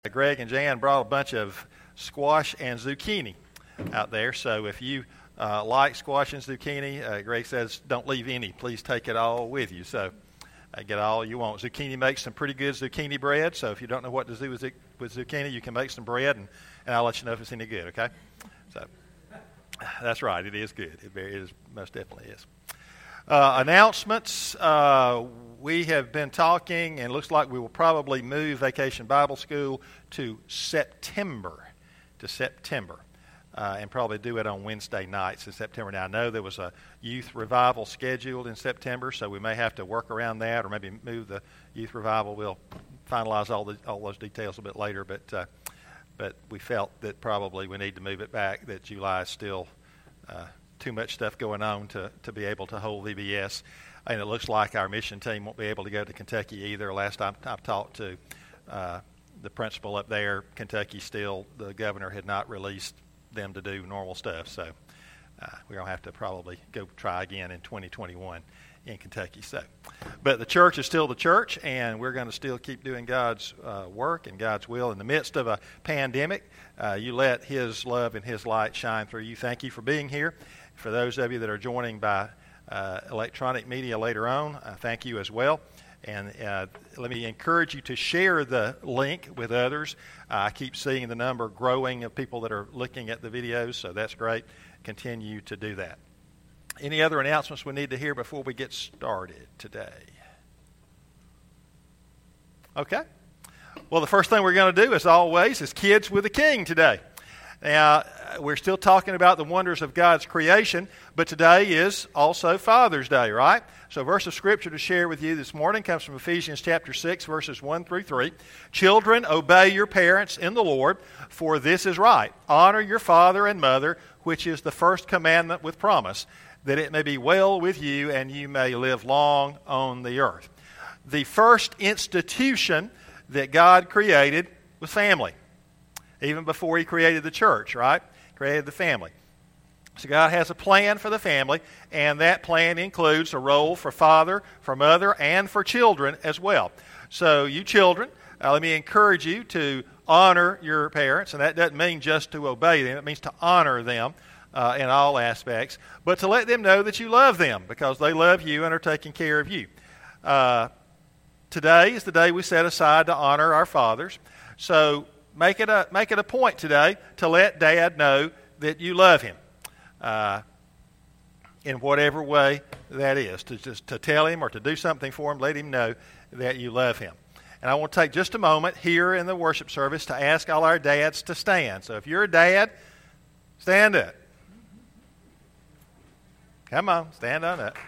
Greg and Jan brought a bunch of squash and zucchini out there. So if you like squash and zucchini, Greg says don't leave any. Please take it all with you. So get all you want. Zucchini makes some pretty good zucchini bread. So if you don't know what to do with zucchini, you can make some bread, and I'll let you know if it's any good, okay? So that's right. It is good. It is, most definitely is. Announcements. We have been talking, and it looks like we will probably move Vacation Bible School to September, and probably do it on Wednesday nights in September. Now, I know there was a youth revival scheduled in September, so we may have to work around that or maybe move the youth revival. We'll finalize all those details a bit later, but we felt that probably we need to move it back, that July is still too much stuff going on to be able to hold VBS. And it looks like our mission team won't be able to go to Kentucky either. Last time I've talked to the principal up there, Kentucky still, the governor had not released them to do normal stuff. So we're going to have to probably go try again in 2021 in Kentucky. But the church is still the church, and we're going to still keep doing God's work and God's will in the midst of a pandemic. You let His love and His light shine through you. Thank you for being here. For those of you that are joining by electronic media later on, thank you as well. And let me encourage you to share the link with others. I keep seeing the number growing of people that are looking at the videos, so that's great. Continue to do that. Any other announcements we need to hear before we get started today? Okay. Well, the first thing we're going to do, as always, is Kids with the King today. Now, we're still talking about the wonders of God's creation, but today is also Father's Day, right? So a verse of Scripture to share with you this morning comes from Ephesians chapter 6, verses 1 through 3. Children, obey your parents in the Lord, for this is right. Honor your father and mother, which is the first commandment with promise, that it may be well with you and you may live long on the earth. The first institution that God created was family. Even before He created the church, right? Created the family. So God has a plan for the family, and that plan includes a role for father, for mother, and for children as well. So you children, let me encourage you to honor your parents, and that doesn't mean just to obey them. It means to honor them in all aspects, but to let them know that you love them because they love you and are taking care of you. Today is the day we set aside to honor our fathers. So make it a point today to let Dad know that you love him, in whatever way that is. To tell him or to do something for him, let him know that you love him. And I want to take just a moment here in the worship service to ask all our dads to stand. So if you're a dad, stand up. Come on, stand on up.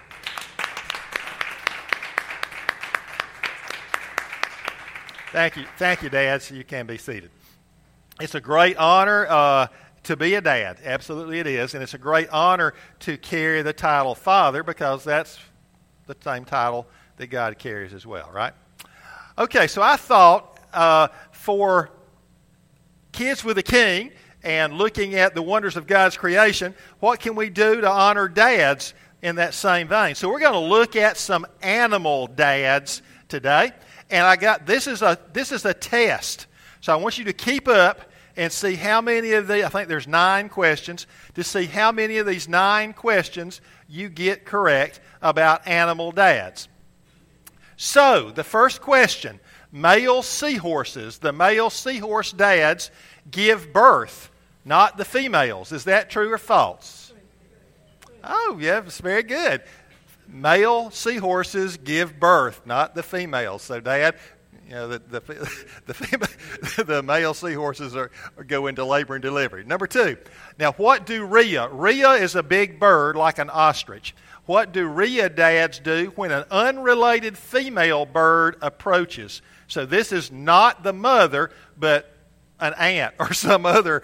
Thank you, dads. You can be seated. It's a great honor to be a dad. Absolutely it is. And it's a great honor to carry the title father because that's the same title that God carries as well, right? Okay, so I thought for Kids with the King and looking at the wonders of God's creation, what can we do to honor dads in that same vein? So we're going to look at some animal dads today. And this is a test. So I want you to keep up and see how many of I think there's 9 questions, to see how many of these 9 questions you get correct about animal dads. So the first question, male seahorses, the male seahorse dads give birth, not the females. Is that true or false? Oh, yeah, it's very good. Male seahorses give birth, not the females. So, Dad, you know the male seahorses go into labor and delivery. Number 2. Now, what do rhea? Rhea is a big bird like an ostrich. What do rhea dads do when an unrelated female bird approaches? So this is not the mother, but an ant or some other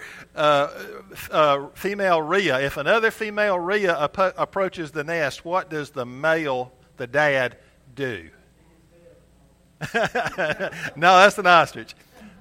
female rhea. If another female rhea approaches the nest, what does the dad, do? No, that's an ostrich.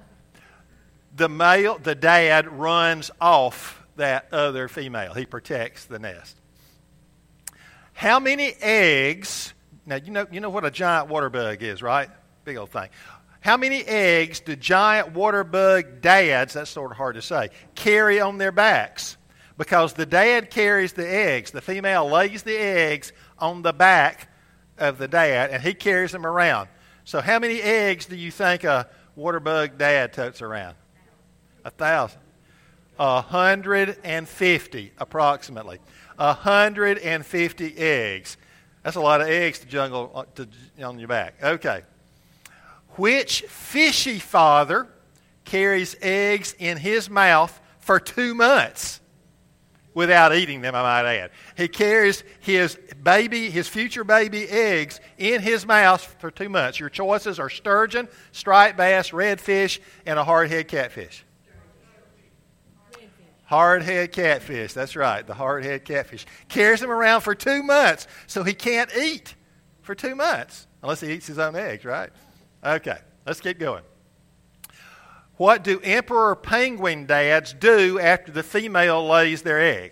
The dad runs off that other female. He protects the nest. How many eggs? Now you know what a giant water bug is, right? Big old thing. How many eggs do giant water bug dads, that's sort of hard to say, carry on their backs? Because the dad carries the eggs. The female lays the eggs on the back of the dad, and he carries them around. So how many eggs do you think a water bug dad totes around? 1,000. 150, approximately. 150 eggs. That's a lot of eggs to jungle on your back. Okay. Which fishy father carries eggs in his mouth for 2 months without eating them, I might add? He carries his future baby eggs in his mouth for 2 months. Your choices are sturgeon, striped bass, redfish, and a hardhead catfish. Hardhead catfish, that's right, the hardhead catfish. Carries them around for 2 months, so he can't eat for 2 months, unless he eats his own eggs, right? Okay, let's keep going. What do emperor penguin dads do after the female lays their egg?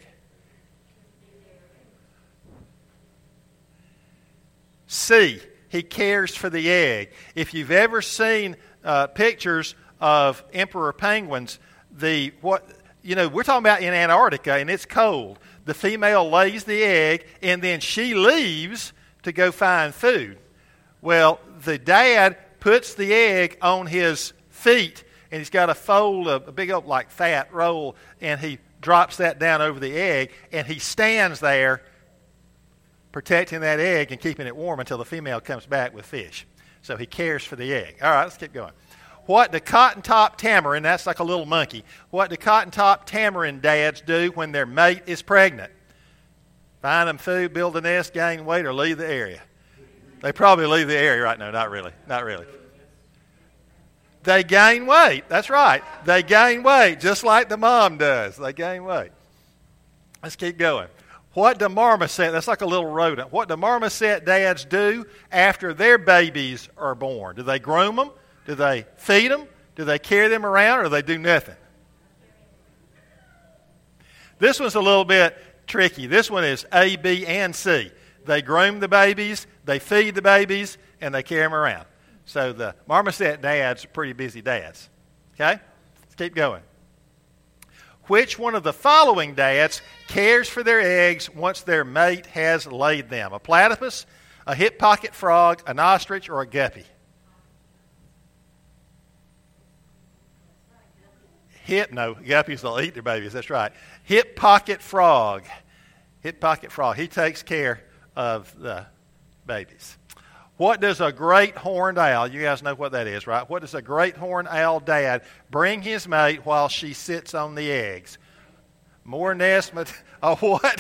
C, he cares for the egg. If you've ever seen pictures of emperor penguins, we're talking about in Antarctica, and it's cold. The female lays the egg, and then she leaves to go find food. Well, the dad puts the egg on his feet, and he's got a fold of a big old fat roll, and he drops that down over the egg, and he stands there protecting that egg and keeping it warm until the female comes back with fish. So he cares for the egg. All right, let's keep going. What do cotton-top tamarin, that's like a little monkey, what do cotton-top tamarin dads do when their mate is pregnant? Find them food, build a nest, gain weight, or leave the area? They probably leave the area right now. Not really. Not really. They gain weight. That's right. They gain weight just like the mom does. They gain weight. Let's keep going. What do marmoset, that's like a little rodent, what do marmoset dads do after their babies are born? Do they groom them? Do they feed them? Do they carry them around, or do they do nothing? This one's a little bit tricky. This one is A, B, and C. They groom the babies, they feed the babies, and they carry them around. So the marmoset dads are pretty busy dads. Okay? Let's keep going. Which one of the following dads cares for their eggs once their mate has laid them? A platypus, a hip pocket frog, an ostrich, or a guppy? No, guppies will eat their babies. That's right. Hip pocket frog. Hip pocket frog. He takes care of the babies. What does a great horned owl, you guys know what that is, right? What does a great horned owl dad bring his mate while she sits on the eggs? More nest what?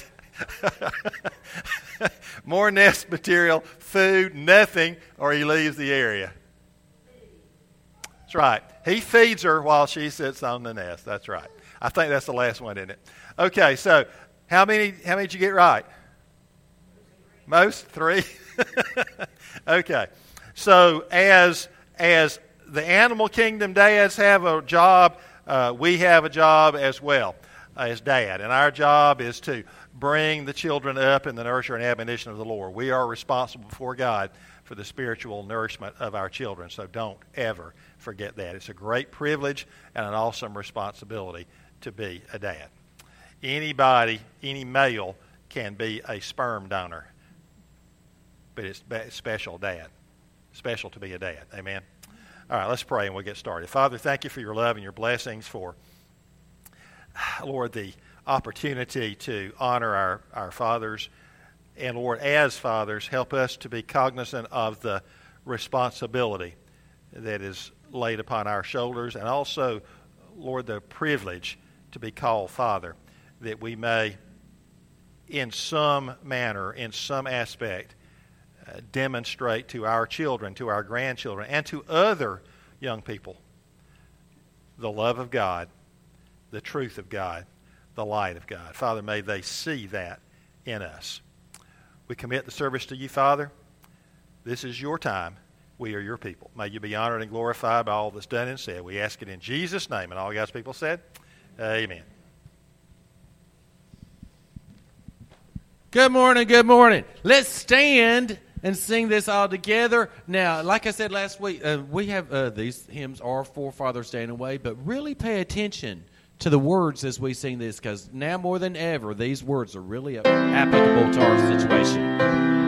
More nest material, food, nothing, or he leaves the area. That's right. He feeds her while she sits on the nest. That's right. I think that's the last one, isn't it? Okay, so how many did you get right? Most? 3? Okay. So as the animal kingdom dads have a job, we have a job as well as dad. And our job is to bring the children up in the nurture and admonition of the Lord. We are responsible before God for the spiritual nourishment of our children. So don't ever forget that. It's a great privilege and an awesome responsibility to be a dad. Anybody, any male, can be a sperm donor. But it's special, dad. Special to be a dad. Amen? All right, let's pray and we'll get started. Father, thank you for your love and your blessings, for, Lord, the opportunity to honor our fathers. And, Lord, as fathers, help us to be cognizant of the responsibility that is laid upon our shoulders, and also, Lord, the privilege to be called Father, that we may, in some manner, in some aspect, demonstrate to our children, to our grandchildren, and to other young people the love of God, the truth of God, the light of God. Father, may they see that in us. We commit the service to you, Father. This is your time. We are your people. May you be honored and glorified by all that's done and said. We ask it in Jesus' name. And all God's people said, amen. Good morning, good morning. Let's stand and sing this all together. Now, like I said last week, we have these hymns are for Father's Day in a way, but really pay attention to the words as we sing this, because now more than ever, these words are really applicable to our situation.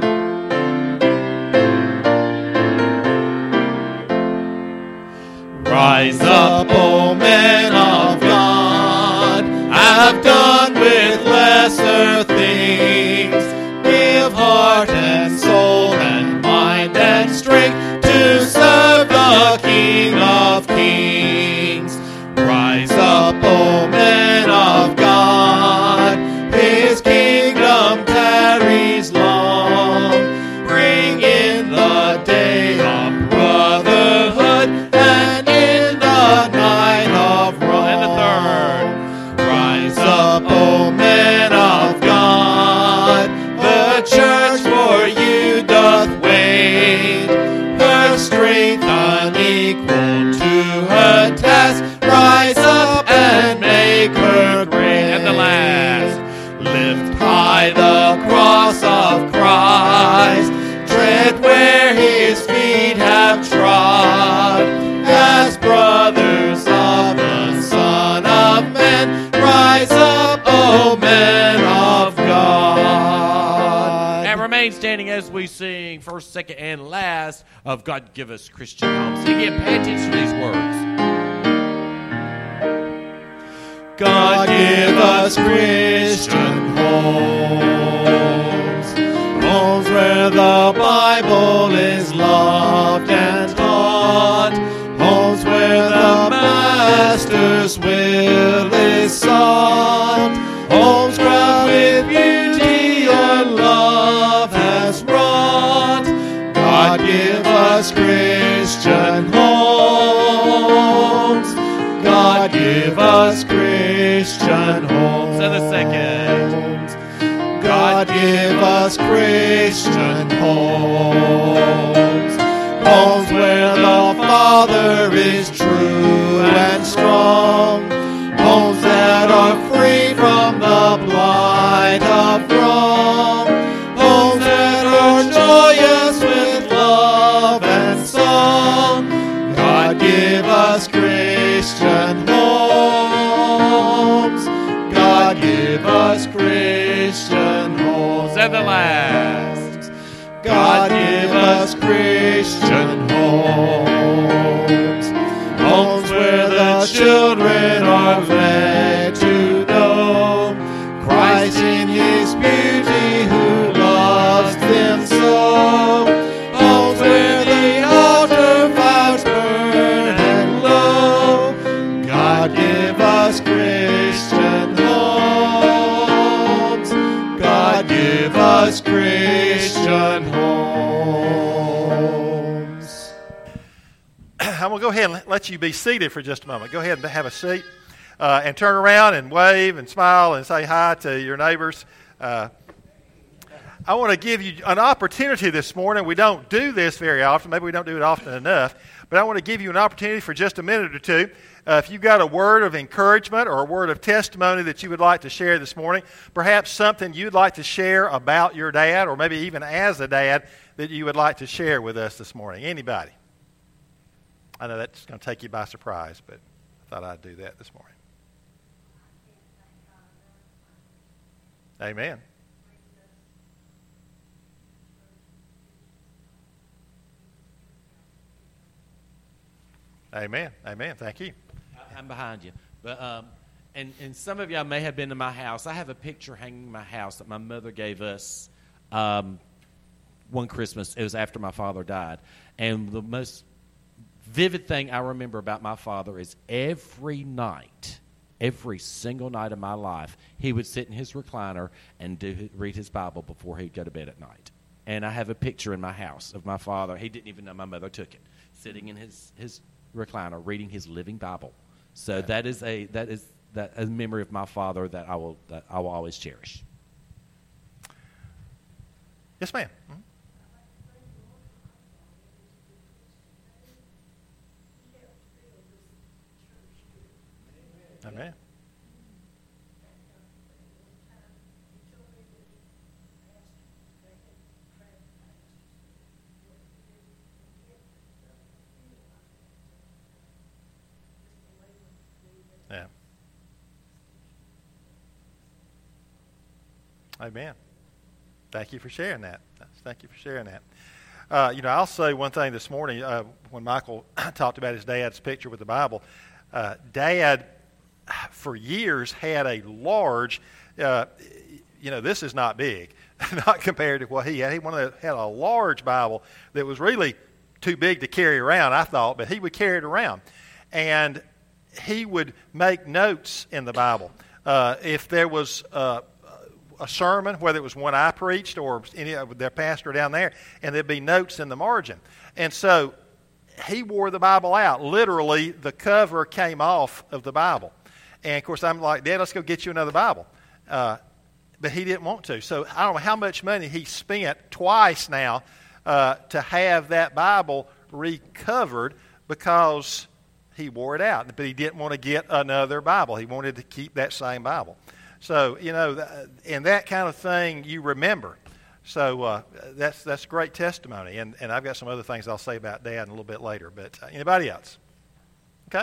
Rise up, O men of God, have done with lesser things. Give heart and soul and mind and strength to serve the King of Kings. Rise up, O men of God, His kingdom tarries long. Bring in the day of brotherhood and in the night of wrong. And the third, rise up, O men of God, the church for you doth wait, her strength unequal to her task. Rise up and make her great. And the last, lift high the cross of Christ, tread where His feet have trod, as brothers of the Son of Man. Rise up, O men of God. And remain standing as we sing first, second, and last of God Give Us Christian Homes. Again, pay attention to these words. God give us Christian homes, homes where the Bible is loved and taught, homes where the Master's will is sought, homes crowned with beauty your love has wrought. God give us Christian homes, God give us Christian homes. And the second, God give us Christian homes, homes where the Father is true and strong, homes that are free from the blight of wrong, homes that are joyous with love and song. God give us Christian homes, God give us Christian homes. and the last, God give us Christian homes, homes where the children are led to know Christ in His beauty who loves them so, homes where the altar fires burn and low. God give us Christian homes, God give us Christian homes. I'm going to go ahead and let you be seated for just a moment. Go ahead and have a seat and turn around and wave and smile and say hi to your neighbors. I want to give you an opportunity this morning. We don't do this very often. Maybe we don't do it often enough. But I want to give you an opportunity for just a minute or two. If you've got a word of encouragement or a word of testimony that you would like to share this morning, perhaps something you'd like to share about your dad or maybe even as a dad that you would like to share with us this morning. Anybody? I know that's going to take you by surprise, but I thought I'd do that this morning. Amen. Amen. Amen. Thank you. I'm behind you. But and some of y'all may have been to my house. I have a picture hanging in my house that my mother gave us one Christmas. It was after my father died. And the most vivid thing I remember about my father is every night, every single night of my life, he would sit in his recliner and read his Bible before he'd go to bed at night. And I have a picture in my house of my father. He didn't even know my mother took it, sitting in his recliner reading his living Bible. So that is a memory of my father that I will always cherish. Yes, ma'am. Mm-hmm. Amen. Yeah. Amen. Thank you for sharing that. Thank you for sharing that. I'll say one thing this morning when Michael talked about his dad's picture with the Bible. Dad, for years, had a large, this is not big, not compared to what he had. He had a large Bible that was really too big to carry around, I thought, but he would carry it around. And he would make notes in the Bible. If there was a sermon, whether it was one I preached or any of their pastor down there, and there'd be notes in the margin. And so he wore the Bible out. Literally, the cover came off of the Bible. And, of course, I'm like, Dad, let's go get you another Bible. But he didn't want to. So I don't know how much money he spent twice now to have that Bible recovered because he wore it out. But he didn't want to get another Bible. He wanted to keep that same Bible. So, and that kind of thing you remember. So that's great testimony. And I've got some other things I'll say about Dad a little bit later. But anybody else? Okay?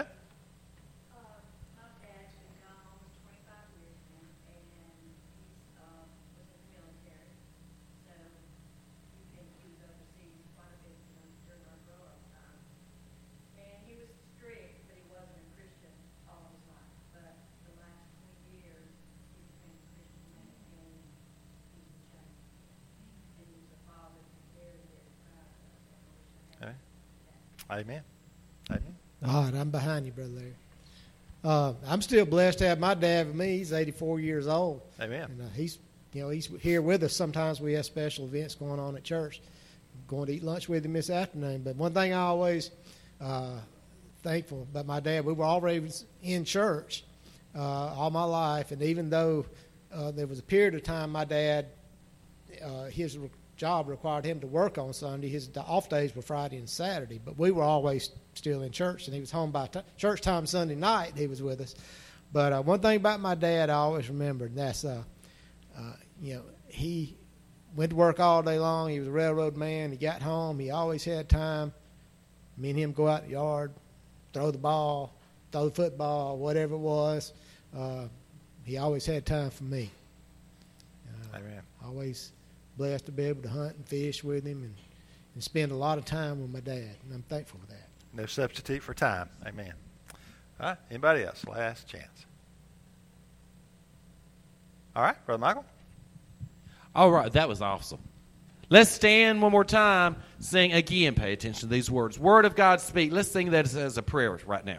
My dad's been gone almost 25 years now, and he's was in the military. So he was overseas quite a bit during our grow-up time. And he was strict, but he wasn't a Christian all his life. But the last 20 years, he became a Christian man, and he's changed. And he's a father very, very proud of us. Okay. Amen. Amen. All right, I'm behind you, Brother Larry. I'm still blessed to have my dad with me. He's 84 years old. Amen. And he's here with us. Sometimes we have special events going on at church. I'm going to eat lunch with him this afternoon. But one thing I always thankful about my dad, we were always in church all my life. And even though there was a period of time my dad, his job required him to work on Sunday, his off days were Friday and Saturday. But we were always still in church, and he was home by church time Sunday night. He was with us. But one thing about my dad I always remembered, and that's, he went to work all day long. He was a railroad man. He got home. He always had time. Me and him go out in the yard, throw the ball, throw the football, whatever it was. He always had time for me. Amen. Always blessed to be able to hunt and fish with him and spend a lot of time with my dad, and I'm thankful for that. No substitute for time. Amen. All right. Anybody else? Last chance. All right. Brother Michael? All right. That was awesome. Let's stand one more time, sing again, pay attention to these words. Word of God speak. Let's sing that as a prayer right now.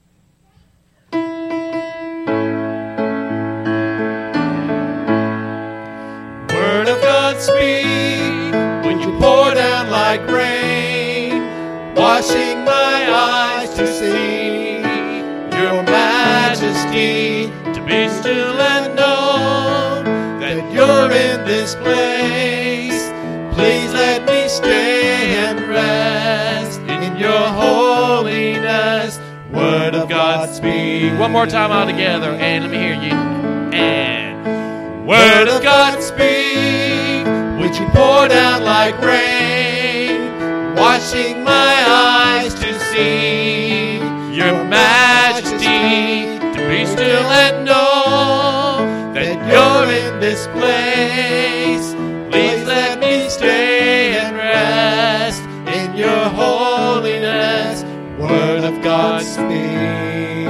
Word of God speak, when you pour down like rain, washing my eyes to see your majesty, to be still and know that you're in this place. Please let me stay and rest in your holiness. Word of God speak. One more time all together, and let me hear you. And Word of God speak, which you pour down like rain, washing my eyes to see your majesty, to be still and know that you're in this place. Please let me stay and rest in your holiness. Word of God speak.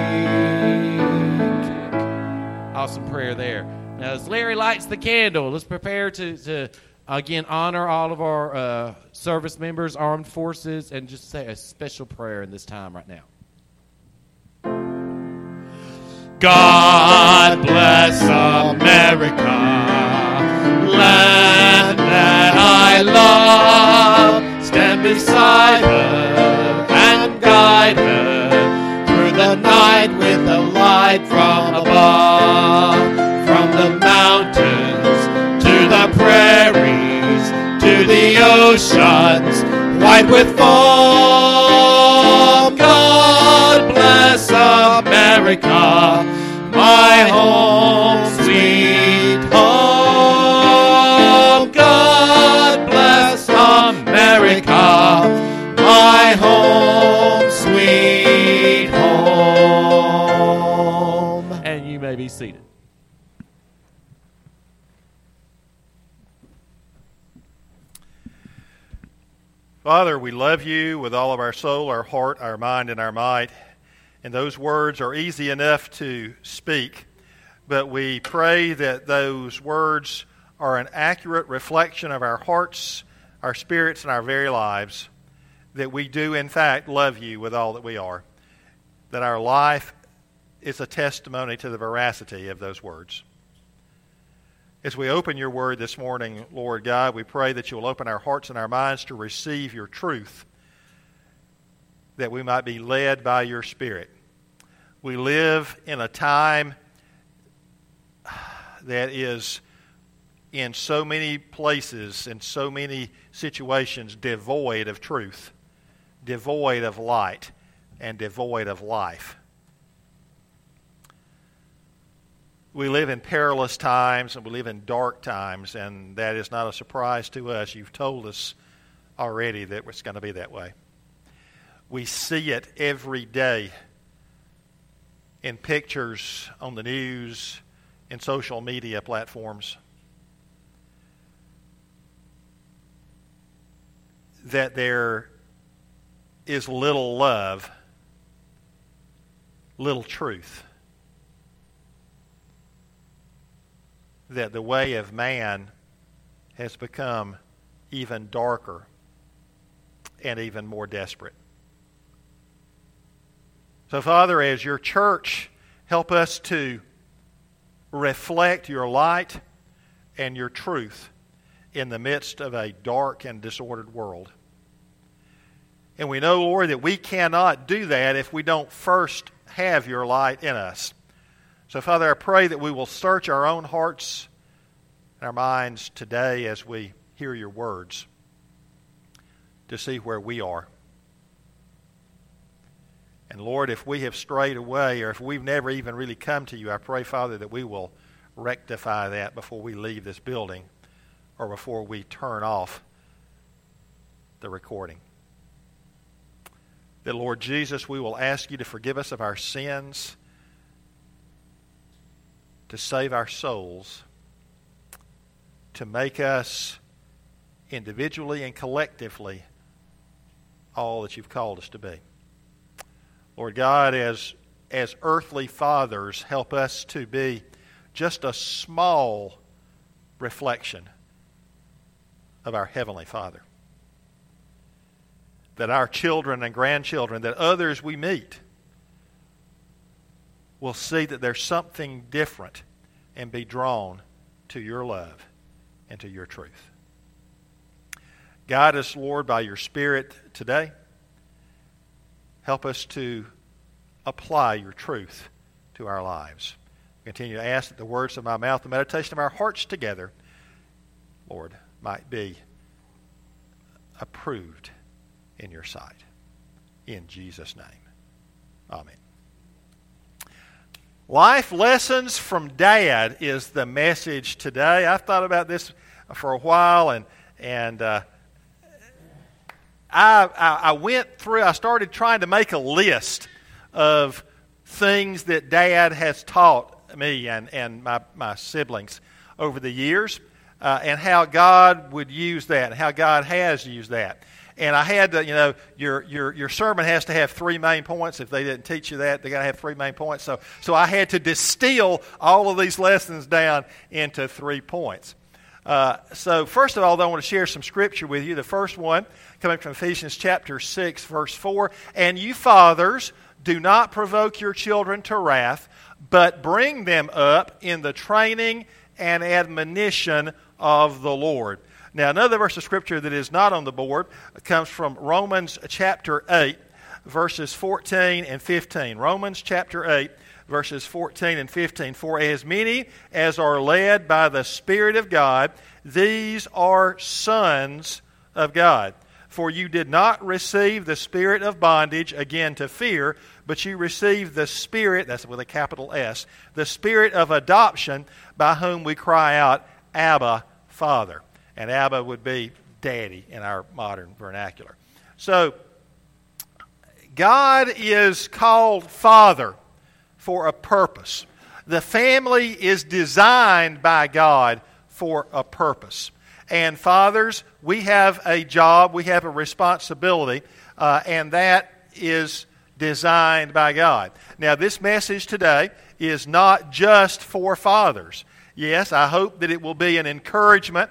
awesome prayer there. Now, as Larry lights the candle, let's prepare to again, honor all of our service members, armed forces, and just say a special prayer in this time right now. God bless America, land that I love. Stand beside her and guide her through the night with a light from above. From the mountains to the prairies to the oceans white with foam. God bless America, my home, sweet home. God bless America, my home, sweet home. may be seated. Father, we love you with all of our soul, our heart, our mind, and our might. And those words are easy enough to speak, but we pray that those words are an accurate reflection of our hearts, our spirits, and our very lives, that we do, in fact, love you with all that we are, that our life is a testimony to the veracity of those words. As we open your word this morning, Lord God, we pray that you will open our hearts and our minds to receive your truth, that we might be led by your Spirit. We live in a time that is in so many places, in so many situations, devoid of truth, devoid of light, and devoid of life. We live in perilous times and we live in dark times, and that is not a surprise to us. You've told us already that it's going to be that way. We see it every day in pictures, on the news, in social media platforms, that there is little love, little truth. That the way of man has become even darker and even more desperate. So, Father, as your church, help us to reflect your light and your truth in the midst of a dark and disordered world. And we know, Lord, that we cannot do that if we don't first have your light in us. So, Father, I pray that we will search our own hearts and our minds today as we hear your words to see where we are. And, Lord, if we have strayed away or if we've never even really come to you, I pray, Father, that we will rectify that before we leave this building or before we turn off the recording. That, Lord Jesus, we will ask you to forgive us of our sins, to save our souls, to make us individually and collectively all that you've called us to be. Lord God, as earthly fathers, help us to be just a small reflection of our Heavenly Father. That our children and grandchildren, that others we meet, will see that there's something different and be drawn to your love and to your truth. Guide us, Lord, by your Spirit today. Help us to apply your truth to our lives. Continue to ask that the words of my mouth, the meditation of our hearts together, Lord, might be approved in your sight. In Jesus' name. Amen. Life lessons from Dad is the message today. I've thought about this for a while, and I went through, I started trying to make a list of things that Dad has taught me and my siblings over the years, and how God would use that, and how God has used that. And I had to, your sermon has to have 3 main points. If they didn't teach you that, they got to have 3 main points. So I had to distill all of these lessons down into 3 points. So first of all, I want to share some scripture with you. The first one coming from Ephesians chapter 6, verse 4. And you fathers, do not provoke your children to wrath, but bring them up in the training and admonition of the Lord. Now, another verse of Scripture that is not on the board comes from Romans chapter 8, verses 14 and 15. Romans chapter 8, verses 14 and 15. For as many as are led by the Spirit of God, these are sons of God. For you did not receive the spirit of bondage, again to fear, but you received the Spirit, that's with a capital S, the Spirit of adoption, by whom we cry out, Abba, Father. And Abba would be daddy in our modern vernacular. So, God is called Father for a purpose. The family is designed by God for a purpose. And fathers, we have a job, we have a responsibility, and that is designed by God. Now, this message today is not just for fathers. Yes, I hope that it will be an encouragement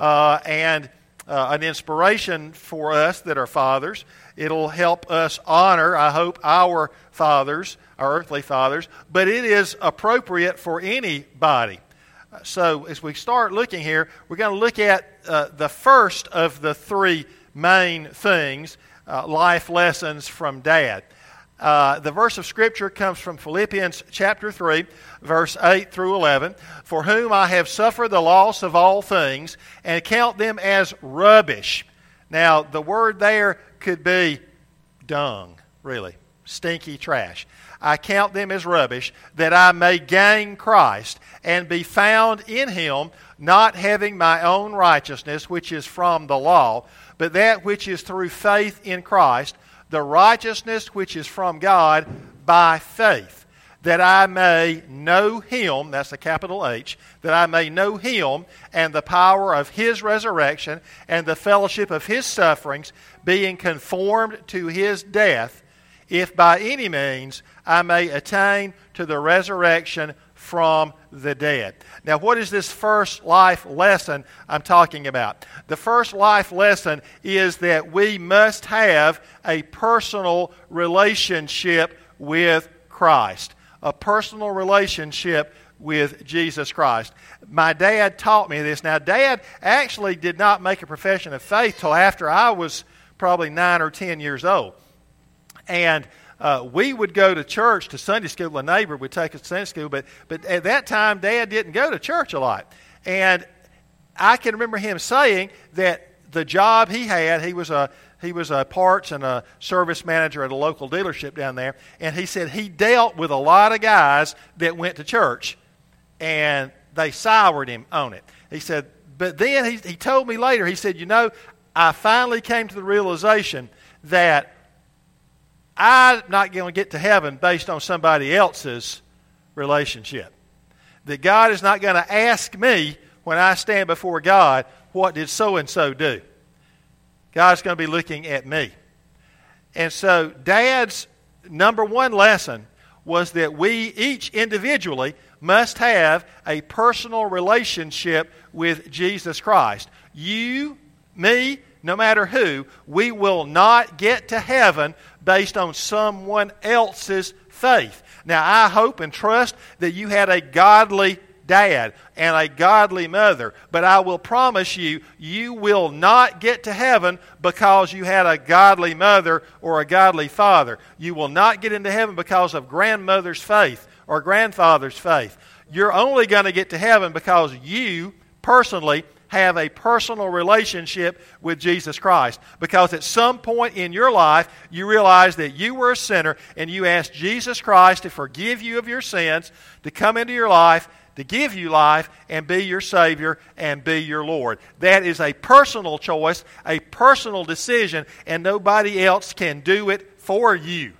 and an inspiration for us that are fathers. It'll help us honor, I hope, our fathers, our earthly fathers, but it is appropriate for anybody. So as we start looking here, we're going to look at the first of the three main things, life lessons from Dad. The verse of Scripture comes from Philippians chapter 3, verse 8 through 11. For whom I have suffered the loss of all things, and count them as rubbish. Now, the word there could be dung, really, stinky trash. I count them as rubbish, that I may gain Christ, and be found in Him, not having my own righteousness, which is from the law, but that which is through faith in Christ, the righteousness which is from God by faith, that I may know Him, that's a capital H, that I may know Him and the power of His resurrection and the fellowship of His sufferings, being conformed to His death, if by any means I may attain to the resurrection from the dead. Now, what is this first life lesson I'm talking about? The first life lesson is that we must have a personal relationship with Christ. A personal relationship with Jesus Christ. My dad taught me this. Now, Dad actually did not make a profession of faith till after I was probably 9 or 10 years old. And we would go to church, to Sunday school. A neighbor would take us to Sunday school, but at that time, Dad didn't go to church a lot. And I can remember him saying that the job he had, he was a parts and a service manager at a local dealership down there, and he said he dealt with a lot of guys that went to church, and they soured him on it. He said, but then he told me later, he said, I finally came to the realization that I'm not going to get to heaven based on somebody else's relationship. That God is not going to ask me when I stand before God, what did so-and-so do? God's going to be looking at me. And so Dad's number one lesson was that we each individually must have a personal relationship with Jesus Christ. You, me, no matter who, we will not get to heaven based on someone else's faith. Now, I hope and trust that you had a godly dad and a godly mother, but I will promise you, you will not get to heaven because you had a godly mother or a godly father. You will not get into heaven because of grandmother's faith or grandfather's faith. You're only going to get to heaven because you personally have a personal relationship with Jesus Christ. Because at some point in your life, you realized that you were a sinner and you asked Jesus Christ to forgive you of your sins, to come into your life, to give you life, and be your Savior and be your Lord. That is a personal choice, a personal decision, and nobody else can do it for you.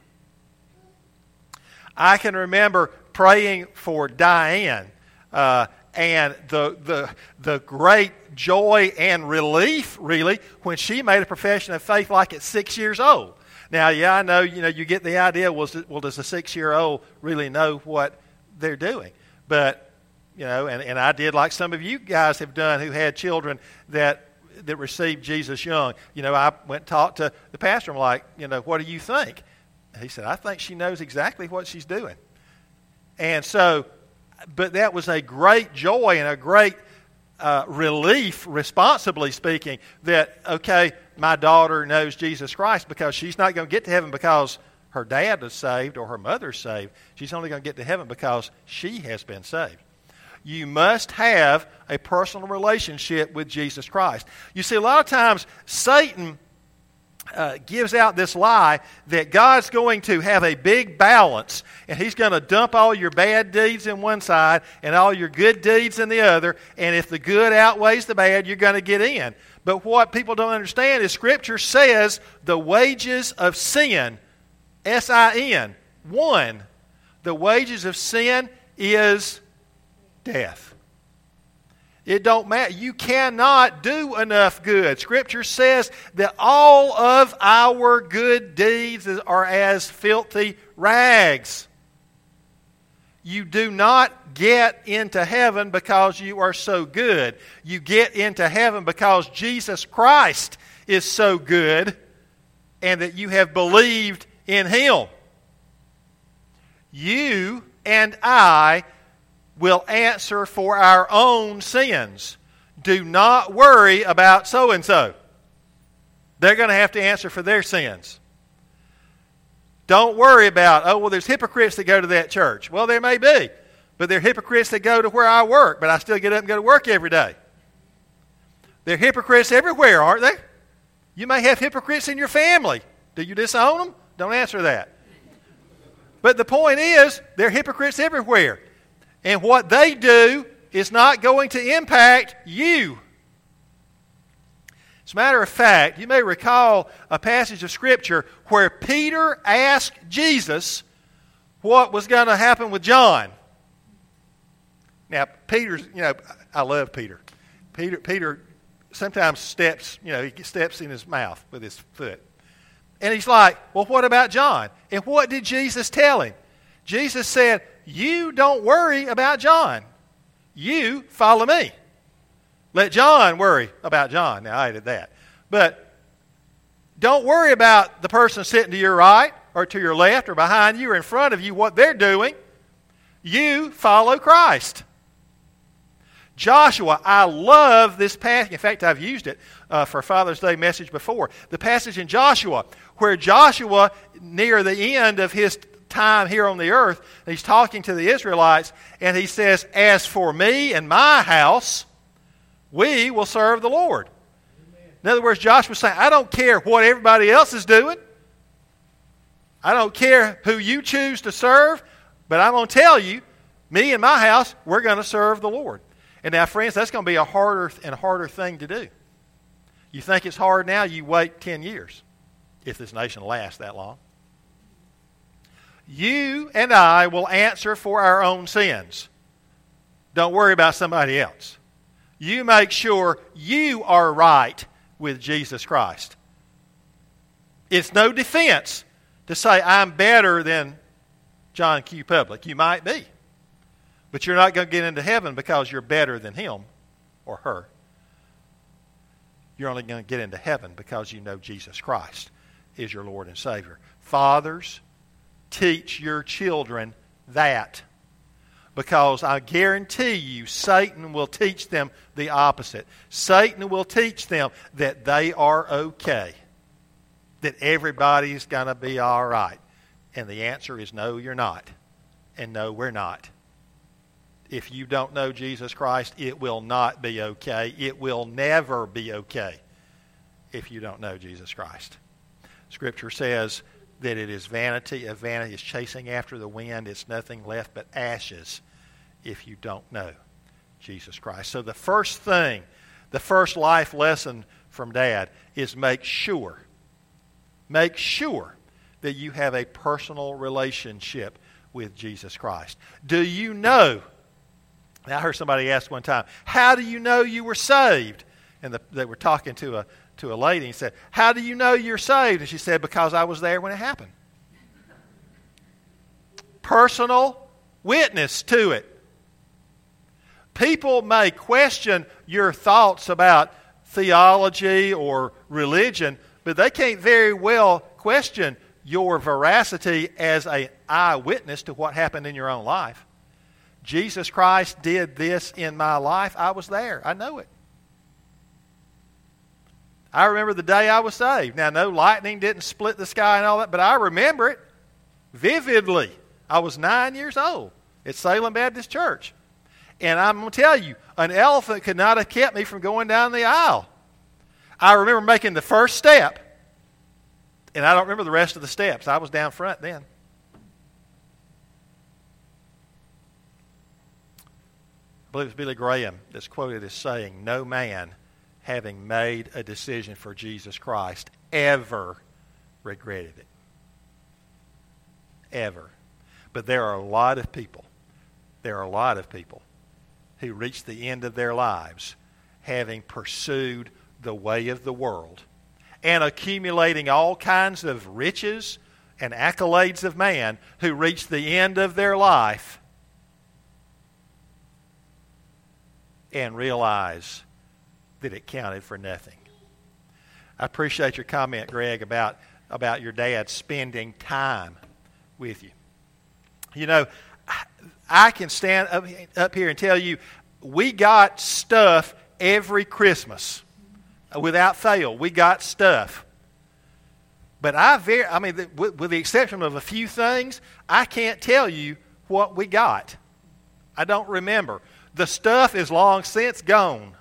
I can remember praying for Diane, and the great joy and relief, really, when she made a profession of faith like at 6 years old. Now, yeah, I know, you get the idea, well, does a 6-year-old really know what they're doing? But, and I did like some of you guys have done who had children that received Jesus young. I went and talked to the pastor, I'm like, what do you think? He said, I think she knows exactly what she's doing. And so, but that was a great joy and a great relief, responsibly speaking, that, okay, my daughter knows Jesus Christ, because she's not going to get to heaven because her dad is saved or her mother's saved. She's only going to get to heaven because she has been saved. You must have a personal relationship with Jesus Christ. You see, a lot of times Satan gives out this lie that God's going to have a big balance and He's going to dump all your bad deeds in one side and all your good deeds in the other, and if the good outweighs the bad, you're going to get in. But what people don't understand is Scripture says the wages of sin, S-I-N, one, the wages of sin is death. It don't matter. You cannot do enough good. Scripture says that all of our good deeds are as filthy rags. You do not get into heaven because you are so good. You get into heaven because Jesus Christ is so good and that you have believed in Him. You and I will answer for our own sins. Do not worry about so-and-so. They're going to have to answer for their sins. Don't worry about, oh, well, there's hypocrites that go to that church. Well, there may be. But there are hypocrites that go to where I work, but I still get up and go to work every day. There are hypocrites everywhere, aren't they? You may have hypocrites in your family. Do you disown them? Don't answer that. But the point is, there are hypocrites everywhere. And what they do is not going to impact you. As a matter of fact, you may recall a passage of Scripture where Peter asked Jesus what was going to happen with John. Now, Peter's, I love Peter. Peter sometimes steps in his mouth with his foot. And he's like, well, what about John? And what did Jesus tell him? Jesus said, you don't worry about John. You follow me. Let John worry about John. Now, I added that. But don't worry about the person sitting to your right or to your left or behind you or in front of you, what they're doing. You follow Christ. Joshua, I love this passage. In fact, I've used it for Father's Day message before. The passage in Joshua where Joshua, near the end of his time here on the earth, he's talking to the Israelites, and he says, as for me and my house, we will serve the Lord. Amen. In other words, Joshua's saying, I don't care what everybody else is doing. I don't care who you choose to serve, but I'm going to tell you, me and my house, we're going to serve the Lord. And now, friends, that's going to be a harder and harder thing to do. You think it's hard now, you wait 10 years, if this nation lasts that long. You and I will answer for our own sins. Don't worry about somebody else. You make sure you are right with Jesus Christ. It's no defense to say, I'm better than John Q. Public. You might be. But you're not going to get into heaven because you're better than him or her. You're only going to get into heaven because you know Jesus Christ is your Lord and Savior. Fathers, teach your children that. Because I guarantee you, Satan will teach them the opposite. Satan will teach them that they are okay. That everybody's going to be all right. And the answer is no, you're not. And no, we're not. If you don't know Jesus Christ, it will not be okay. It will never be okay if you don't know Jesus Christ. Scripture says that it is vanity. A vanity is chasing after the wind. It's nothing left but ashes if you don't know Jesus Christ. So the first thing, the first life lesson from Dad is make sure that you have a personal relationship with Jesus Christ. Do you know? Now, I heard somebody ask one time, how do you know you were saved? And they were talking to a lady and said, how do you know you're saved? And she said, because I was there when it happened. Personal witness to it. People may question your thoughts about theology or religion, but they can't very well question your veracity as an eyewitness to what happened in your own life. Jesus Christ did this in my life. I was there. I know it. I remember the day I was saved. Now, no, lightning didn't split the sky and all that, but I remember it vividly. I was 9 years old at Salem Baptist Church. And I'm going to tell you, an elephant could not have kept me from going down the aisle. I remember making the first step, and I don't remember the rest of the steps. I was down front then. I believe it's Billy Graham that's quoted as saying, no man having made a decision for Jesus Christ ever regretted it. Ever. But there are a lot of people there are a lot of people who reach the end of their lives having pursued the way of the world and accumulating all kinds of riches and accolades of man, who reach the end of their life and realize that it counted for nothing. I appreciate your comment, Greg, about your dad spending time with you. You know, I can stand up here and tell you, we got stuff every Christmas. Without fail, we got stuff. But with the exception of a few things, I can't tell you what we got. I don't remember. The stuff is long since gone.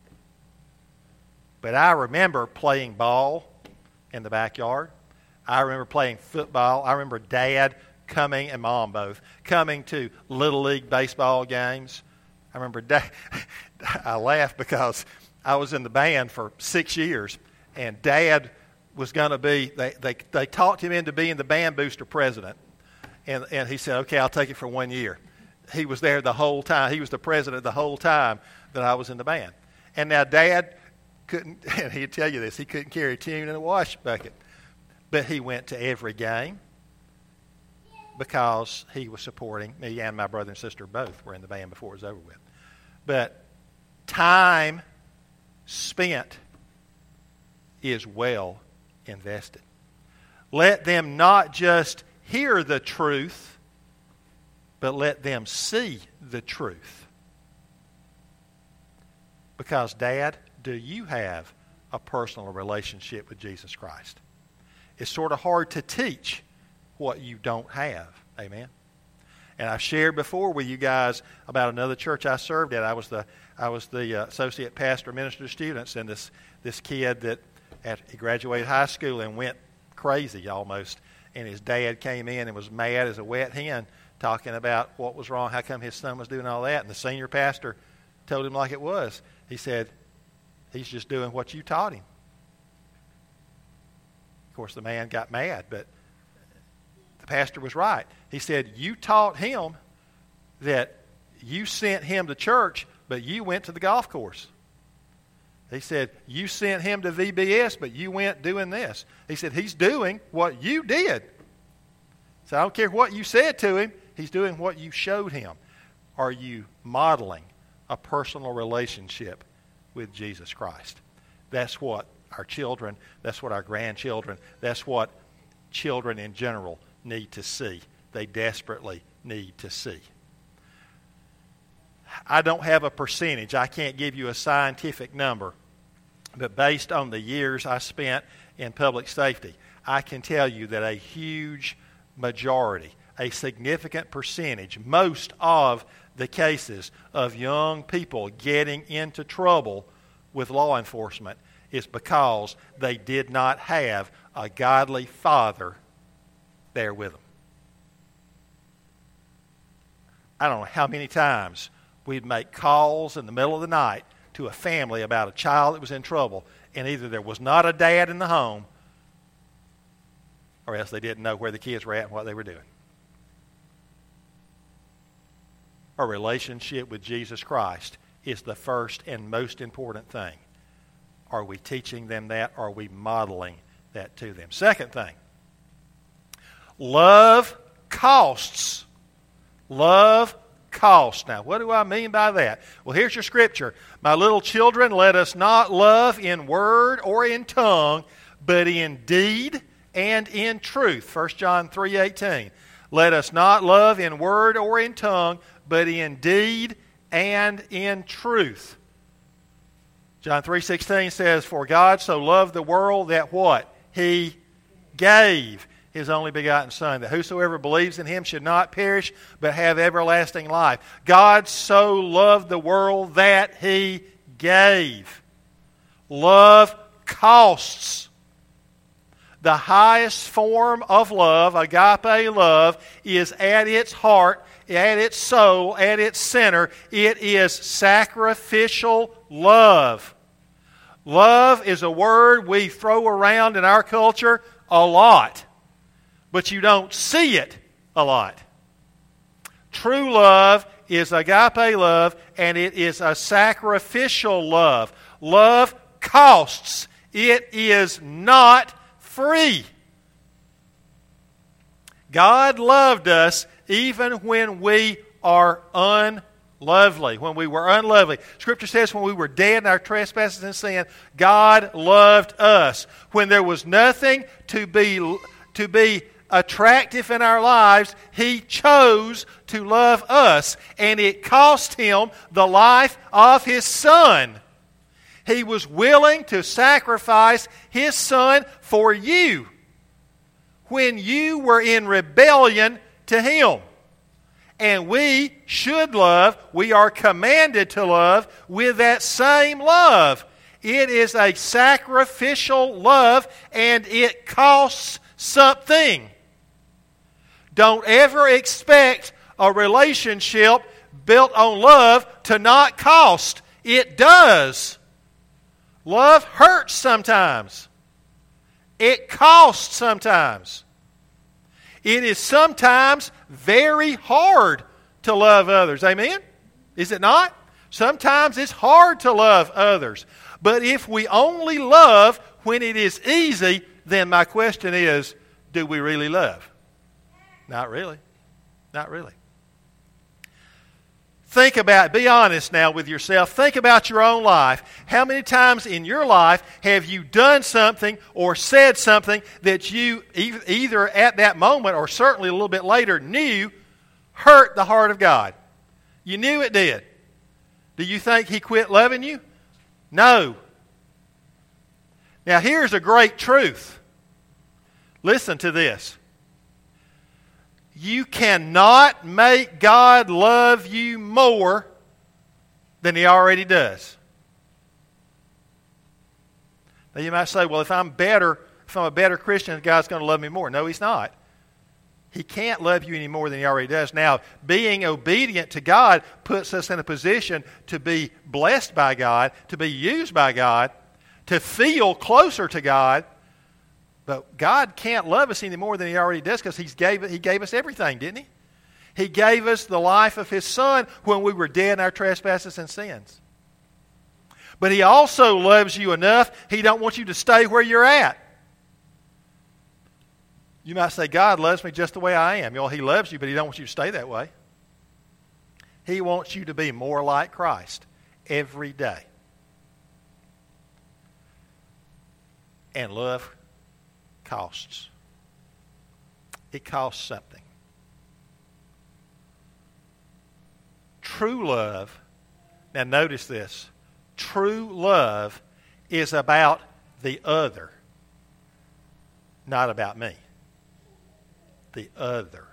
But I remember playing ball in the backyard. I remember playing football. I remember Dad coming, and Mom both, coming to Little League baseball games. I remember Dad. I laugh because I was in the band for 6 years, and Dad was going to be, they talked him into being the band booster president. And he said, okay, I'll take it for 1 year. He was there the whole time. He was the president the whole time that I was in the band. And now Dad couldn't, and he'd tell you this, he couldn't carry a tune in a wash bucket. But he went to every game because he was supporting me, and my brother and sister both were in the band before it was over with. But time spent is well invested. Let them not just hear the truth, but let them see the truth. Because, Dad, do you have a personal relationship with Jesus Christ? It's sort of hard to teach what you don't have. Amen? And I've shared before with you guys about another church I served at. I was the associate pastor minister to students, and this kid that he graduated high school and went crazy almost. And his dad came in and was mad as a wet hen, talking about what was wrong, how come his son was doing all that. And the senior pastor told him like it was. He said, he's just doing what you taught him. Of course, the man got mad, but the pastor was right. He said, you taught him that you sent him to church, but you went to the golf course. He said, you sent him to VBS, but you went doing this. He said, he's doing what you did. So I don't care what you said to him. He's doing what you showed him. Are you modeling a personal relationship with Jesus Christ? That's what our children, that's what our grandchildren, that's what children in general need to see. They desperately need to see. I don't have a percentage. I can't give you a scientific number. But based on the years I spent in public safety, I can tell you that a huge majority, a significant percentage, most of the cases of young people getting into trouble with law enforcement is because they did not have a godly father there with them. I don't know how many times we'd make calls in the middle of the night to a family about a child that was in trouble, and either there was not a dad in the home, or else they didn't know where the kids were at and what they were doing. A relationship with Jesus Christ is the first and most important thing. Are we teaching them that? Are we modeling that to them? Second thing, love costs. Love costs. Now, what do I mean by that? Well, here's your scripture. My little children, let us not love in word or in tongue, but in deed and in truth. 1 John 3:18. Let us not love in word or in tongue, but in deed and in truth. John 3:16 says, for God so loved the world that what? He gave His only begotten Son, that whosoever believes in Him should not perish, but have everlasting life. God so loved the world that He gave. Love costs. The highest form of love, agape love, is at its heart, at its soul, at its center. It is sacrificial love. Love is a word we throw around in our culture a lot, but you don't see it a lot. True love is agape love, and it is a sacrificial love. Love costs. It is not free. God loved us even when we are unlovely, when we were unlovely. Scripture says when we were dead in our trespasses and sin, God loved us. When there was nothing to be attractive in our lives, He chose to love us, and it cost Him the life of His Son. He was willing to sacrifice His Son for you when you were in rebellion to Him. And we should love, we are commanded to love with that same love. It is a sacrificial love, and it costs something. Don't ever expect a relationship built on love to not cost. It does. Love hurts sometimes. It costs sometimes. It is sometimes very hard to love others. Amen? Is it not? Sometimes it's hard to love others. But if we only love when it is easy, then my question is, do we really love? Not really. Not really. Think about, be honest now with yourself. Think about your own life. How many times in your life have you done something or said something that you either at that moment or certainly a little bit later knew hurt the heart of God? You knew it did. Do you think He quit loving you? No. Now here's a great truth. Listen to this. You cannot make God love you more than He already does. Now you might say, well, if I'm a better Christian, God's going to love me more. No, He's not. He can't love you any more than He already does. Now, being obedient to God puts us in a position to be blessed by God, to be used by God, to feel closer to God. But God can't love us any more than He already does because He gave us everything, didn't He? He gave us the life of His Son when we were dead in our trespasses and sins. But He also loves you enough, He don't want you to stay where you're at. You might say, God loves me just the way I am. Well, He loves you, but He don't want you to stay that way. He wants you to be more like Christ every day. And love costs. It costs something. True love, now notice this, true love is about the other, not about me. The other.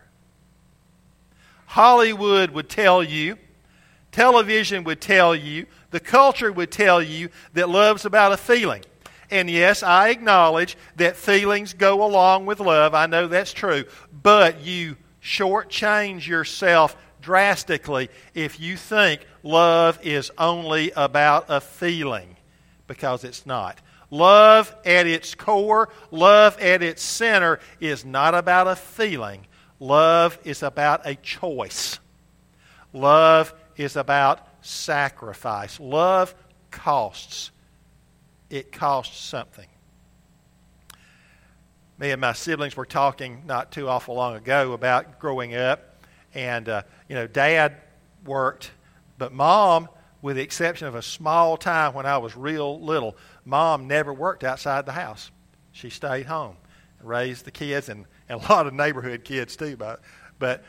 Hollywood would tell you, television would tell you, the culture would tell you that love's about a feeling. And yes, I acknowledge that feelings go along with love. I know that's true. But you shortchange yourself drastically if you think love is only about a feeling, because it's not. Love at its core, love at its center is not about a feeling. Love is about a choice. Love is about sacrifice. Love costs. It costs something. Me and my siblings were talking not too awful long ago about growing up. And, Dad worked, but Mom, with the exception of a small time when I was real little, Mom never worked outside the house. She stayed home and raised the kids and a lot of neighborhood kids too. But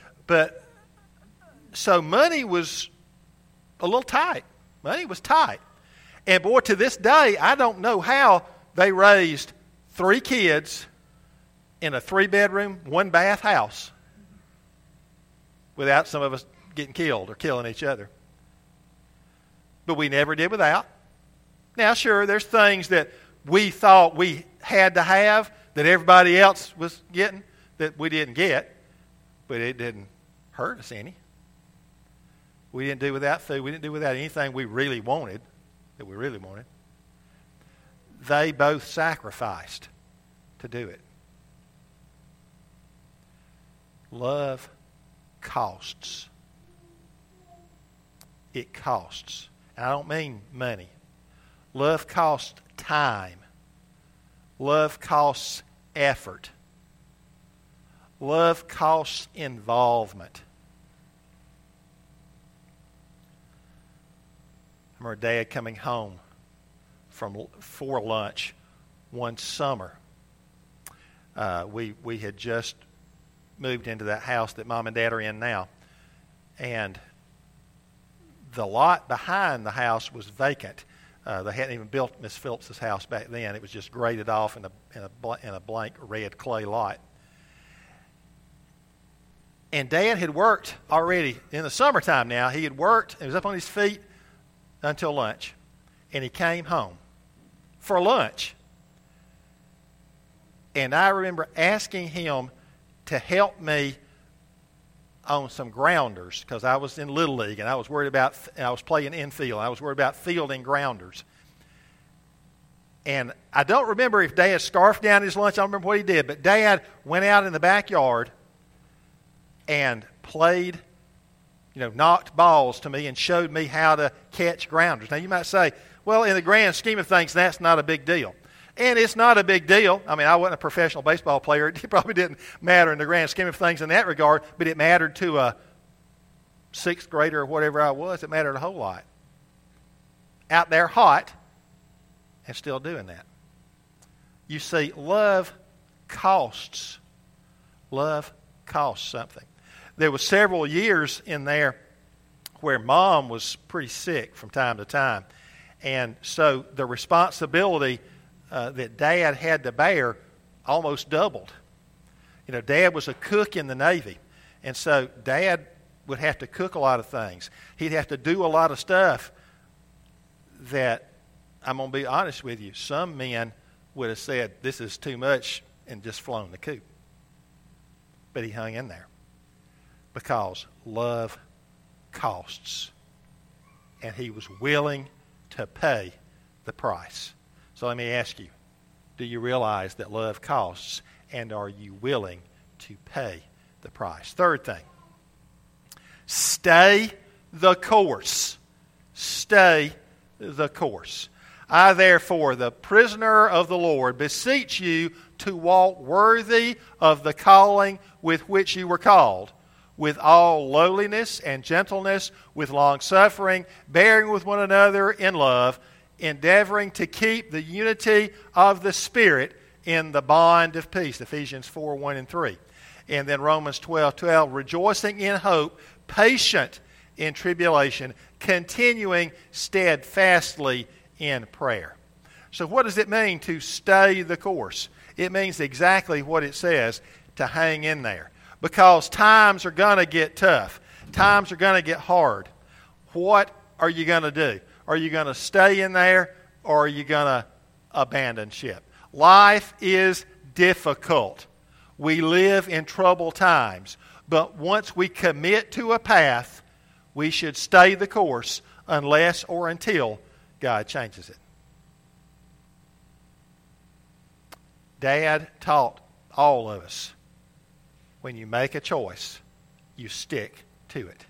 so money was a little tight. Money was tight. And boy, to this day, I don't know how they raised 3 kids in a 3-bedroom, 1-bath house without some of us getting killed or killing each other. But we never did without. Now, sure, there's things that we thought we had to have that everybody else was getting that we didn't get, but it didn't hurt us any. We didn't do without food. We didn't do without anything we really wanted. They both sacrificed to do it. Love costs. it costs. And I don't mean money. Love costs time. Love costs effort. Love costs involvement. I remember Dad coming home for lunch one summer. We had just moved into that house that Mom and Dad are in now. And the lot behind the house was vacant. They hadn't even built Miss Phillips's house back then. It was just graded off in a blank red clay lot. And Dad had worked already in the summertime now. He had worked and was up on his feet until lunch. And he came home for lunch. And I remember asking him to help me on some grounders because I was in Little League and I was worried about, I was playing infield. I was worried about fielding grounders. And I don't remember if Dad scarfed down his lunch. I don't remember what he did. But Dad went out in the backyard and played, knocked balls to me and showed me how to catch grounders. Now, you might say, well, in the grand scheme of things, that's not a big deal. And it's not a big deal. I mean, I wasn't a professional baseball player. It probably didn't matter in the grand scheme of things in that regard, but it mattered to a sixth grader or whatever I was. It mattered a whole lot. Out there hot and still doing that. You see, love costs. Love costs something. There were several years in there where Mom was pretty sick from time to time. And so the responsibility that Dad had to bear almost doubled. Dad was a cook in the Navy. And so Dad would have to cook a lot of things. He'd have to do a lot of stuff that, I'm going to be honest with you, some men would have said, this is too much, and just flown the coop. But he hung in there because love costs. And he was willing to pay the price. So let me ask you, do you realize that love costs, and are you willing to pay the price? Third thing, stay the course. Stay the course. I, therefore, the prisoner of the Lord, beseech you to walk worthy of the calling with which you were called, with all lowliness and gentleness, with longsuffering, bearing with one another in love, endeavoring to keep the unity of the Spirit in the bond of peace. Ephesians 4:1-3. And then Romans 12:12, rejoicing in hope, patient in tribulation, continuing steadfastly in prayer. So what does it mean to stay the course? It means exactly what it says, to hang in there. Because times are going to get tough. Times are going to get hard. What are you going to do? Are you going to stay in there, or are you going to abandon ship? Life is difficult. We live in troubled times. But once we commit to a path, we should stay the course unless or until God changes it. Dad taught all of us, when you make a choice, you stick to it.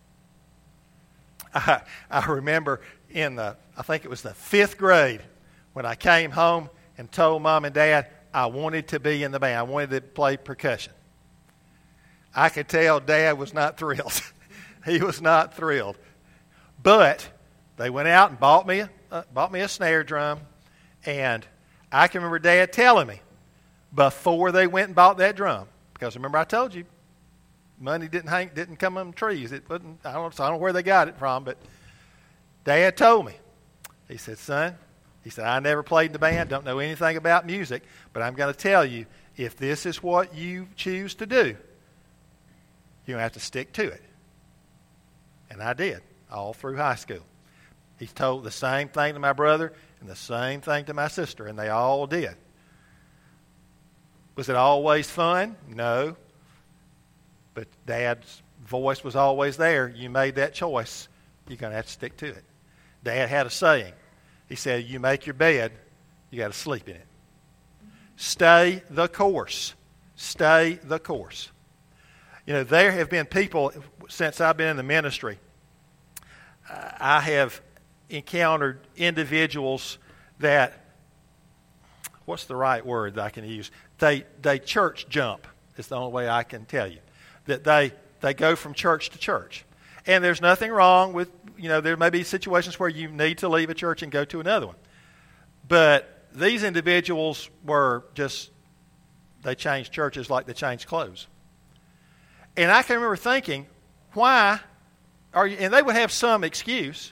I remember I think it was the 5th grade, when I came home and told Mom and Dad I wanted to be in the band. I wanted to play percussion. I could tell Dad was not thrilled. He was not thrilled. But they went out and bought me a snare drum, and I can remember Dad telling me before they went and bought that drum, because remember I told you money didn't come on trees. It wasn't. I don't know where they got it from, but Dad told me. He said, son, I never played in the band, don't know anything about music, but I'm going to tell you, if this is what you choose to do, you're going to have to stick to it. And I did, all through high school. He told the same thing to my brother and the same thing to my sister, and they all did. Was it always fun? No. But Dad's voice was always there. You made that choice, you're going to have to stick to it. Dad had a saying. He said, you make your bed, you got to sleep in it. Stay the course. Stay the course. There have been people, since I've been in the ministry, I have encountered individuals that, what's the right word that I can use? They church jump is the only way I can tell you. That they go from church to church. And there's nothing wrong with, there may be situations where you need to leave a church and go to another one. But these individuals were just, they changed churches like they changed clothes. And I can remember thinking, why are you, and they would have some excuse.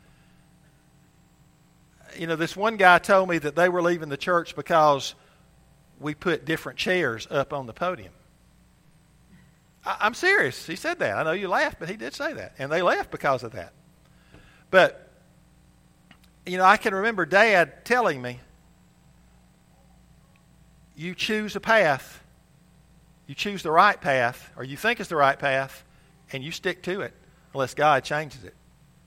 This one guy told me that they were leaving the church because we put different chairs up on the podium. I'm serious. He said that. I know you laughed, but he did say that. And they left because of that. But, I can remember Dad telling me, you choose a path, you choose the right path, or you think it's the right path, and you stick to it unless God changes it.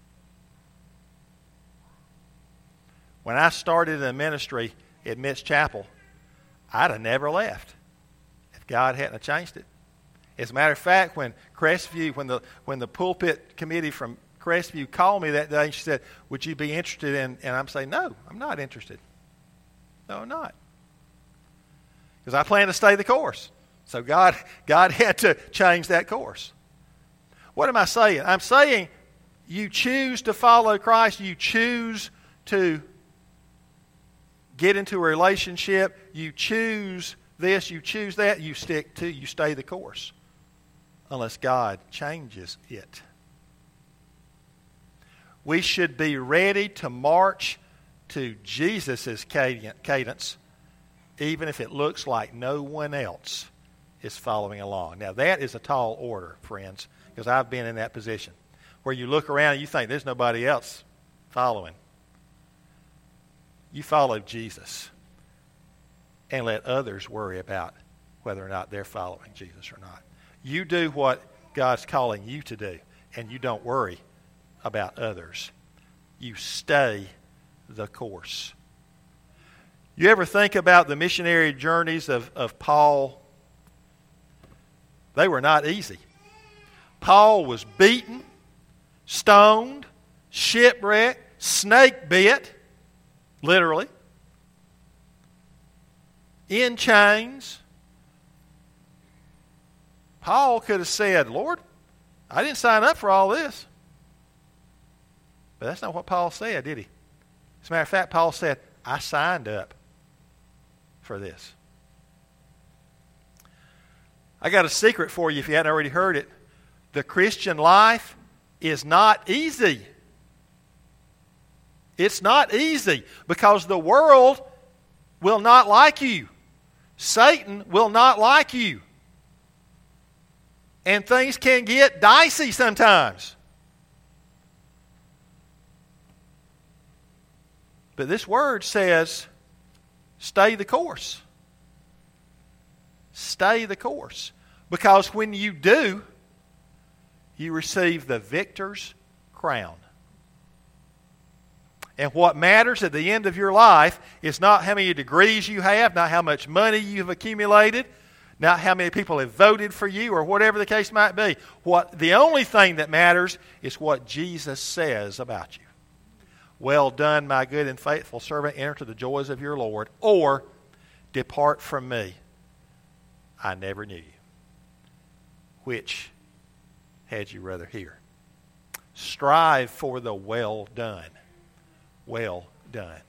When I started in ministry at Mitch Chapel, I'd have never left if God hadn't changed it. As a matter of fact, when Crestview, when the pulpit committee from Crestview called me that day, she said, "Would you be interested in?" And I'm saying, "No, I'm not interested. No, I'm not." Because I plan to stay the course. So God had to change that course. What am I saying? I'm saying you choose to follow Christ. You choose to get into a relationship. You choose this. You choose that. You stay the course. Unless God changes it. We should be ready to march to Jesus' cadence, even if it looks like no one else is following along. Now, that is a tall order, friends, because I've been in that position where you look around and you think there's nobody else following. You follow Jesus and let others worry about whether or not they're following Jesus or not. You do what God's calling you to do, and you don't worry about others. You stay the course. You ever think about the missionary journeys of Paul? They were not easy. Paul was beaten, stoned, shipwrecked, snake bit, literally, in chains. Paul could have said, "Lord, I didn't sign up for all this." But that's not what Paul said, did he? As a matter of fact, Paul said, "I signed up for this." I got a secret for you if you hadn't already heard it. The Christian life is not easy. It's not easy because the world will not like you. Satan will not like you. And things can get dicey sometimes. But this word says, stay the course. Stay the course. Because when you do, you receive the victor's crown. And what matters at the end of your life is not how many degrees you have, not how much money you've accumulated, not how many people have voted for you, or whatever the case might be. The only thing that matters is what Jesus says about you. "Well done, my good and faithful servant, enter to the joys of your Lord," or "Depart from me, I never knew you." Which had you rather hear? Strive for the well done. Well done.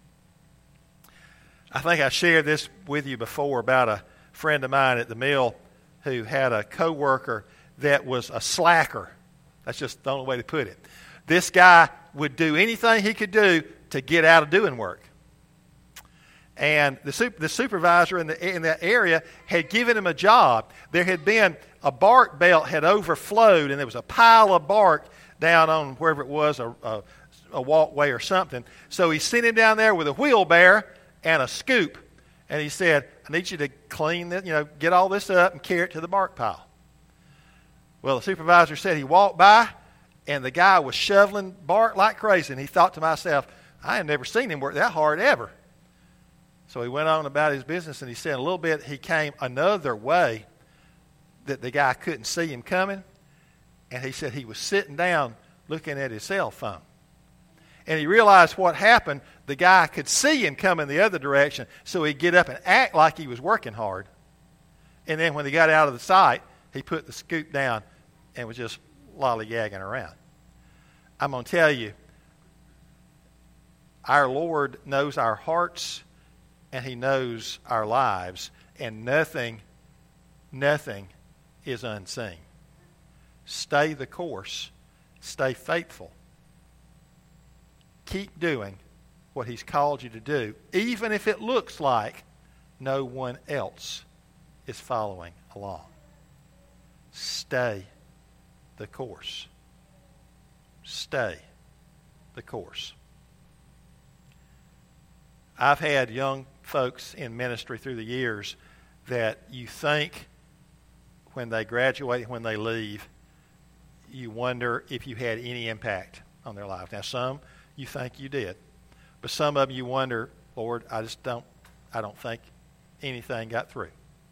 I think I shared this with you before about a friend of mine at the mill who had a coworker that was a slacker. That's just the only way to put it. This guy would do anything he could do to get out of doing work. And the supervisor in that area had given him a job. There had been a bark belt had overflowed, and there was a pile of bark down on wherever it was, a walkway or something. So he sent him down there with a wheelbarrow and a scoop. And he said, "I need you to clean this, get all this up and carry it to the bark pile." Well, the supervisor said he walked by, and the guy was shoveling bark like crazy. And he thought to himself, "I had never seen him work that hard ever." So he went on about his business, and he said a little bit he came another way that the guy couldn't see him coming. And he said he was sitting down looking at his cell phone. And he realized what happened. The guy could see him coming the other direction, so he'd get up and act like he was working hard. And then when he got out of the sight, he put the scoop down and was just lollygagging around. I'm going to tell you, our Lord knows our hearts and He knows our lives, and nothing is unseen. Stay the course. Stay faithful. Keep doing what He's called you to do, even if it looks like no one else is following along. Stay the course. Stay the course. I've had young folks in ministry through the years that you think when they graduate, when they leave, you wonder if you had any impact on their life. Now, some you think you did, but some of them you wonder, Lord, I don't think anything got through.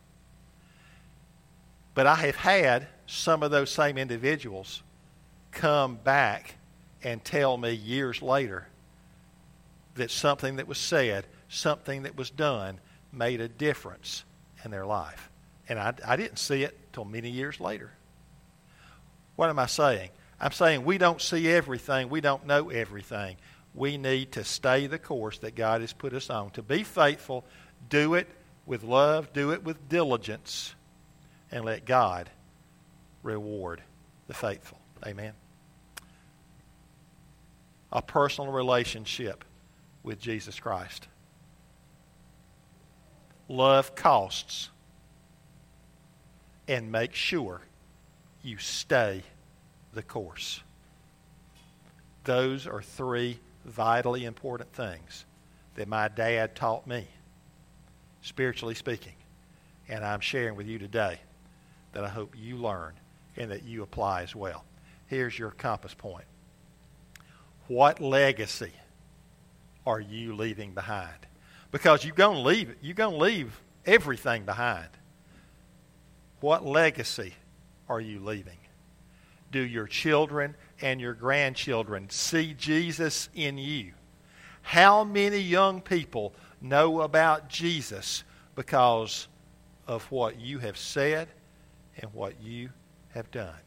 But I have had some of those same individuals come back and tell me years later that something that was said, something that was done, made a difference in their life. And I didn't see it until many years later. What am I saying? I'm saying we don't see everything. We don't know everything. We need to stay the course that God has put us on. To be faithful, do it with love, do it with diligence, and let God reward the faithful. Amen. A personal relationship with Jesus Christ. Love costs. And make sure you stay the course. Those are three vitally important things that my dad taught me, spiritually speaking. And I'm sharing with you today that I hope you learn and that you apply as well. Here's your compass point. What legacy are you leaving behind? Because you're going to leave everything behind. What legacy are you leaving? Do your children and your grandchildren see Jesus in you? How many young people know about Jesus because of what you have said and what you have done?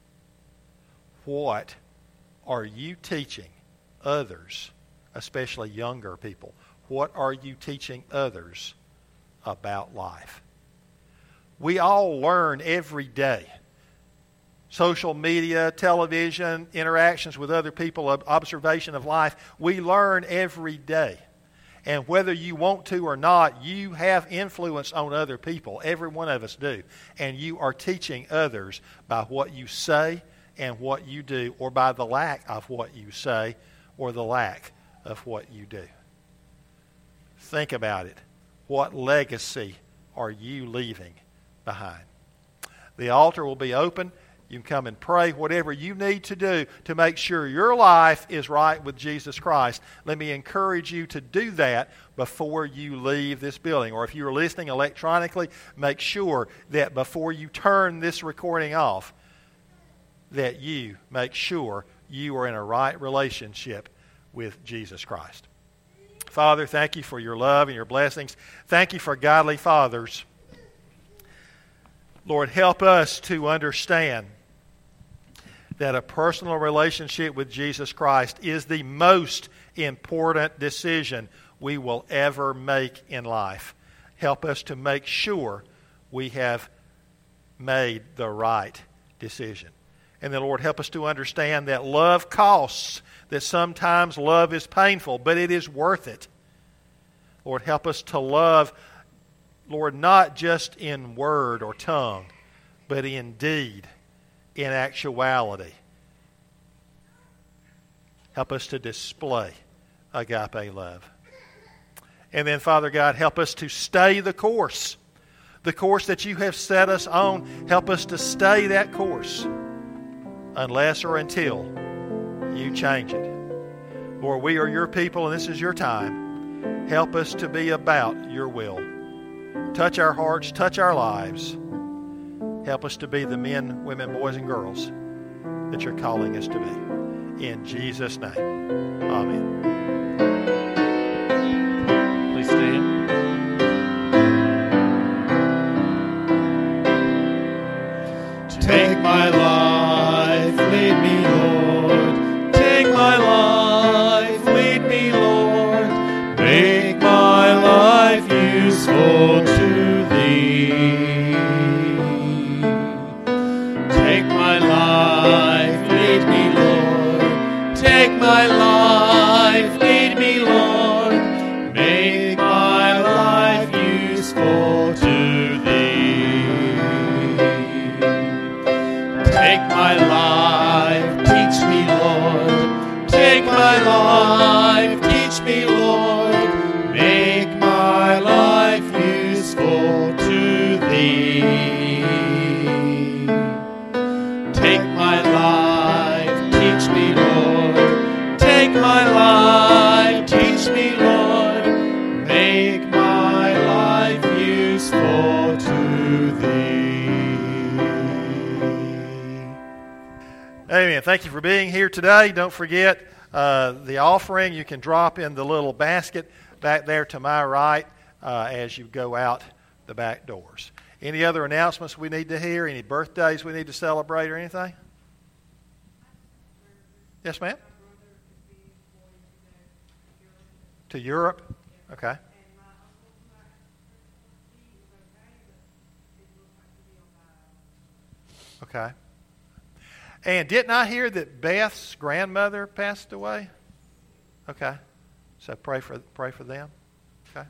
What are you teaching others, especially younger people? What are you teaching others about life? We all learn every day. Social media, television, interactions with other people, observation of life. We learn every day. And whether you want to or not, you have influence on other people. Every one of us do. And you are teaching others by what you say and what you do, or by the lack of what you say or the lack of what you do. Think about it. What legacy are you leaving behind? The altar will be open. You can come and pray, whatever you need to do to make sure your life is right with Jesus Christ. Let me encourage you to do that before you leave this building. Or if you're listening electronically, make sure that before you turn this recording off, that you make sure you are in a right relationship with Jesus Christ. Father, thank you for your love and your blessings. Thank you for godly fathers. Lord, help us to understand that a personal relationship with Jesus Christ is the most important decision we will ever make in life. Help us to make sure we have made the right decision. And then, Lord, help us to understand that love costs, that sometimes love is painful, but it is worth it. Lord, help us to love, Lord, not just in word or tongue, but in deed, in actuality. Help us to display agape love. And then, Father God, help us to stay the course that you have set us on. Help us to stay that course unless or until you change it. Lord, we are your people and this is your time. Help us to be about your will. Touch our hearts, touch our lives. Help us to be the men, women, boys, and girls that you're calling us to be. in Jesus' name. Amen. Please stand. Take my life, lead me, Lord. Take my life, lead me, Lord. Make my life useful to Thee. Take my life, lead me, Lord. Take my life, lead me, Lord. Make my life useful to Thee. Take my life, teach me, Lord. Take my life, teach me, Lord. Make my life useful to Thee. Take my life, teach me, Lord. Take my life, teach me, Lord. Make my life useful to Thee. Amen. Thank you for being here today. Don't forget the offering. You can drop in the little basket back there to my right as you go out the back doors. Any other announcements we need to hear? Any birthdays we need to celebrate or anything? Yes, ma'am? To Europe? Okay. Okay. And didn't I hear that Beth's grandmother passed away? Okay. So pray for them. Okay.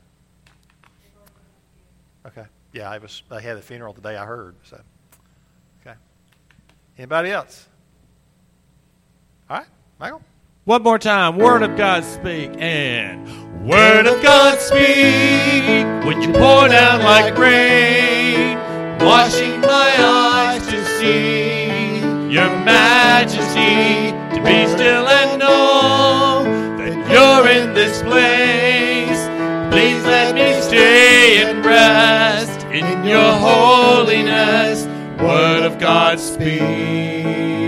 Okay. Yeah, they had the funeral the day I heard. So okay. Anybody else? All right, Michael. One more time. Word of God speak and Word of God speak, when you pour down like rain, washing my eyes to see your majesty, to be still and know that you're in this place. Please let me stay and rest in your holiness. Word of God speak.